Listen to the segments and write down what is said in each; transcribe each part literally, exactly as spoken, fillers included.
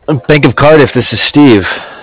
Bank of Cardiff, this is Steve.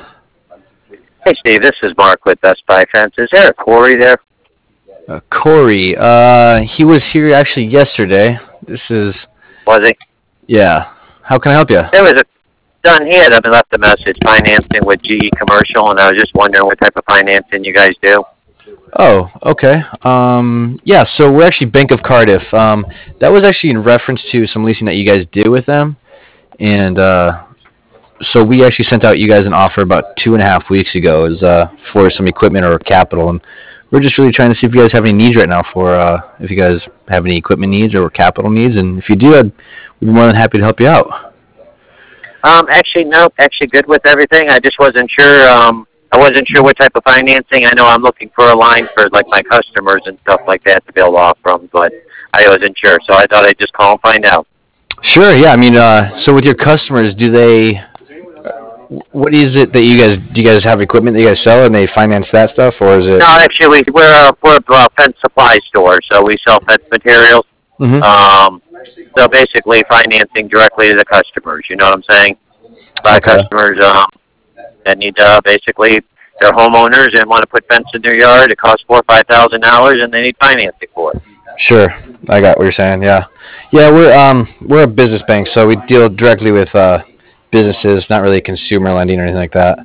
Hey, Steve, this is Mark with Best Buy Fence. Is there a Corey there? Uh, Corey, uh, he was here actually yesterday. This is, Was he? yeah. How can I help you? There was a done. He had left a message financing with G E Commercial, and I was just wondering what type of financing you guys do. Oh, okay. Um, yeah, so we're actually Bank of Cardiff. Um, that was actually in reference to some leasing that you guys did with them. And uh, so we actually sent out you guys an offer about two and a half weeks ago is, uh, for some equipment or capital. And we're just really trying to see if you guys have any needs right now for uh, if you guys have any equipment needs or capital needs. And if you do, I'd we'd be more than happy to help you out. Um, actually, no, actually good with everything. I just wasn't sure. Um, I wasn't sure what type of financing. I know I'm looking for a line for like my customers and stuff like that to build off from, but I wasn't sure, so I thought I'd just call and find out. Sure, yeah. I mean, uh, so with your customers, do they? What is it that you guys do? You guys have equipment that you guys sell, and they finance that stuff, or is it? No, actually, we're a, we're a fence supply store, so we sell fence materials. Mm-hmm. Um, so basically, financing directly to the customers. You know what I'm saying? By Okay. customers um, that need uh, basically they're homeowners and want to put fence in their yard. It costs four or five thousand dollars, and they need financing for it. Sure, I got what you're saying. Yeah, yeah. We're um we're a business bank, so we deal directly with uh, businesses, not really consumer lending or anything like that.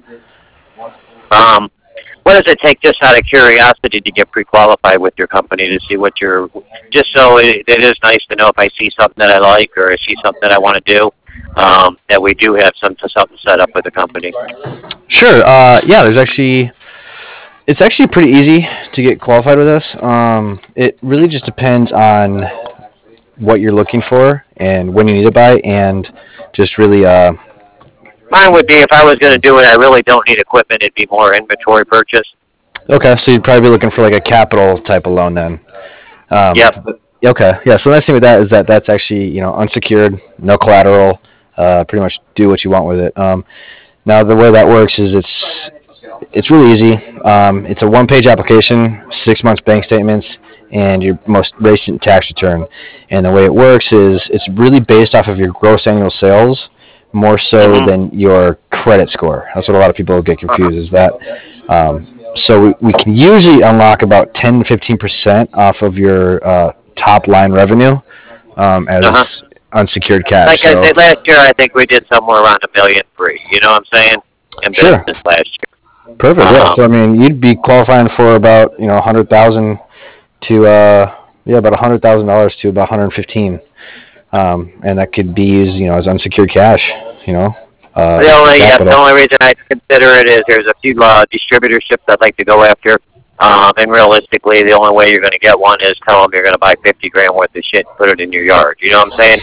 Um, what does it take, just out of curiosity, to get pre-qualified with your company to see what you're, just so it, it is nice to know if I see something that I like or I see something that I want to do, um, that we do have some something set up with the company. Sure. Uh, yeah. There's actually it's actually pretty easy to get qualified with us. Um, it really just depends on what you're looking for and when you need to buy, and just really uh. Mine would be, if I was going to do it, I really don't need equipment. It'd be more inventory purchase. Okay, so you'd probably be looking for like a capital type of loan then. Um, Yep. okay, yeah. So the nice thing with that is that that's actually you know unsecured, no collateral. Uh, pretty much do what you want with it. Um, now the way that works is it's it's really easy. Um, it's a one-page application, six months bank statements, and your most recent tax return. And the way it works is it's really based off of your gross annual sales, more so Mm-hmm. than your credit score. That's what a lot of people get Uh-huh. confused. Is that um, so we, we can usually unlock about ten to fifteen percent off of your uh, top line revenue um, Uh-huh. as unsecured cash. Like I So said, last year, I think we did somewhere around a million free. You know what I'm saying? In sure, business last year. perfect. Yeah. Um, So I mean, you'd be qualifying for about you know a hundred thousand to uh, yeah about a hundred thousand dollars to about one hundred fifteen, um, and that could be used you know as unsecured cash. You know, uh, The for only yeah, the capital. only reason I consider it is there's a few uh, distributorships I'd like to go after, um, and realistically, the only way you're going to get one is tell them you're going to buy fifty grand worth of shit and put it in your yard. You know what I'm saying?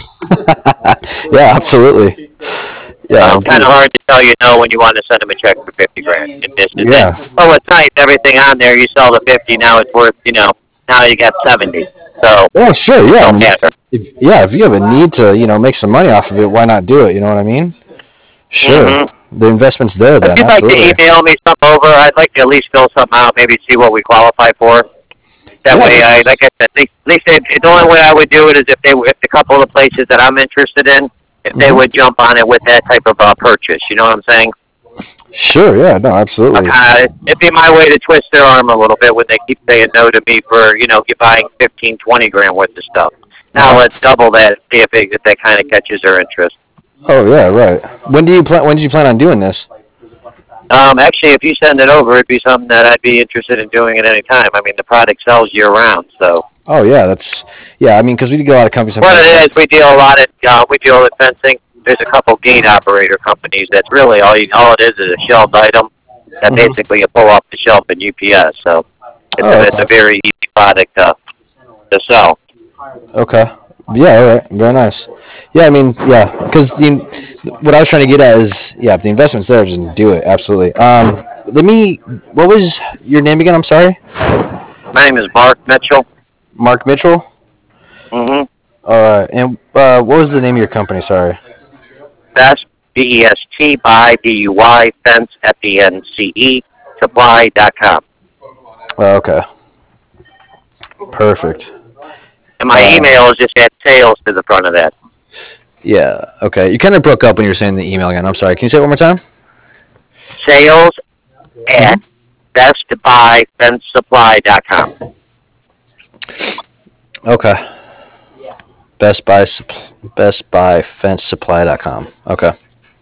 Yeah, absolutely. Yeah, I Um, kind agree. of hard to tell you no when you want to send them a check for fifty grand. It just is it. Yeah. Oh, it's nice. Everything on there, you sell the fifty, now it's worth, you know, now you got seventy. So Oh, sure. it Yeah. I don't mean, matter. if, yeah, if you have a need to, you know, make some money off of it, why not do it? You know what I mean? Sure. Mm-hmm. The investment's there If then, you'd like to absolutely. email me something over, I'd like to at least fill something out, maybe see what we qualify for. That Yeah. way, I like I said, at least, at least if, the only way I would do it is if they, if the couple of the places that I'm interested in, if they Hmm. would jump on it with that type of uh, purchase. You know what I'm saying? Sure. Yeah. No, absolutely. Uh, it'd be my way to twist their arm a little bit when they keep saying no to me for, you know, buying fifteen, twenty grand worth of stuff. Now Uh-huh. let's double that, see if, it, if that kind of catches their interest. Oh, yeah. Right. When do you plan? When did you plan on doing this? Um, actually, if you send it over, it'd be something that I'd be interested in doing at any time. I mean, the product sells year round, so. Oh, yeah. That's yeah. I mean, because we do get a lot of companies What sometimes. it is, That, we deal a lot of, uh, we deal with fencing. There's a couple gate operator companies that's really all you, all it is is a shelved item that Mhm. basically you pull off the shelf in U P S. So it's Oh, a, it's okay. a very easy product to, to sell. Okay. Yeah. All right. Very nice. Yeah. I mean, yeah. Because the what I was trying to get at is, yeah, if the investment's there, just do it. Absolutely. Um, let me. What was your name again? I'm sorry. My name is Mark Mitchell. Mark Mitchell. Mm-hmm. All right. And uh, what was the name of your company? Sorry. Best, B E S T, by B U Y, fence, F E N C E, supply dot com. Oh, okay. Perfect. And my Uh, email is just add sales to the front of that. Yeah. Okay. You kind of broke up when you were saying the email again. I'm sorry. Can you say it one more time? Sales hmm at best buy fence supply dot com Okay. Best Buy Supp- Best Buy Fence Supply dot com. Okay.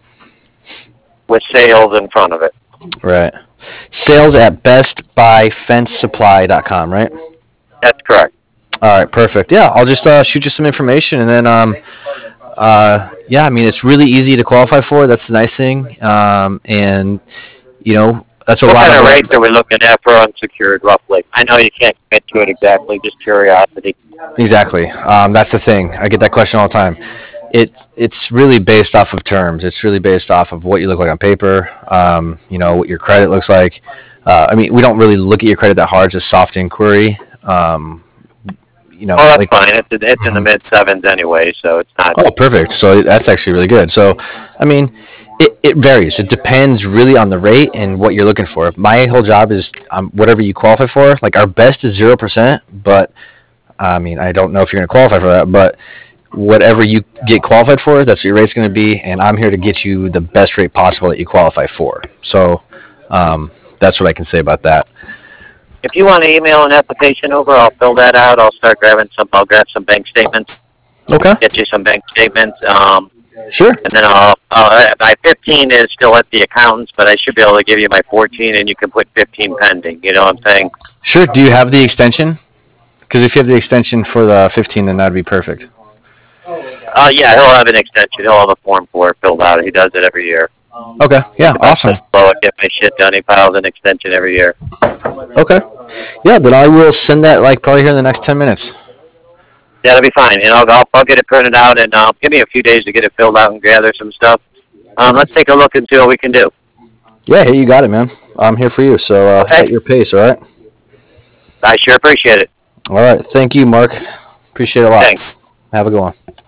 with sales in front of it. Right. Sales at Best Buy Fence Supply dot com. Right. That's correct. All right. Perfect. Yeah. I'll just uh, shoot you some information, and then um, uh, yeah. I mean, it's really easy to qualify for. That's the nice thing. Um, and you know, that's a What lot kind of of what. rates are we looking at for unsecured, roughly? I know you can't commit to it exactly, just curiosity. Exactly. Um, that's the thing. I get that question all the time. It it's really based off of terms. It's really based off of what you look like on paper. Um, you know what your credit looks like. Uh, I mean, we don't really look at your credit that hard. It's a soft inquiry. Um, you know, Oh, that's like fine. It's it's in the Mhm. mid sevens anyway, so it's not. Oh, perfect. So that's actually really good. So, I mean, it, it varies. It depends really on the rate and what you're looking for. My whole job is um, whatever you qualify for. Like our best is zero percent, but I mean, I don't know if you're going to qualify for that, but whatever you get qualified for, that's what your rate's going to be, and I'm here to get you the best rate possible that you qualify for. So um, that's what I can say about that. If you want to email an application over, I'll fill that out. I'll start grabbing some. I'll grab some bank statements. Okay. Get you some bank statements. Um, Sure. and then I'll. Uh, my fifteen is still at the accountants, but I should be able to give you my fourteen, and you can put fifteen pending. You know what I'm saying? Sure. Do you have the extension? Because if you have the extension for the fifteen, then that'd be perfect. Uh, yeah, he'll have an extension. He'll have a form for it filled out. He does it every year. Okay. Yeah. If I'm Awesome. so slow at get my shit done, he files an extension every year. Okay. Yeah. Then I will send that like probably here in the next ten minutes. That'll be fine. And I'll, I'll, I'll get it printed out, and uh, give me a few days to get it filled out and gather some stuff. Um, let's take a look and see what we can do. Yeah. Hey, you got it, man. I'm here for you. So uh, Okay? at your pace. All right. I sure appreciate it. All right. Thank you, Mark. Appreciate it a lot. Thanks. Have a good one.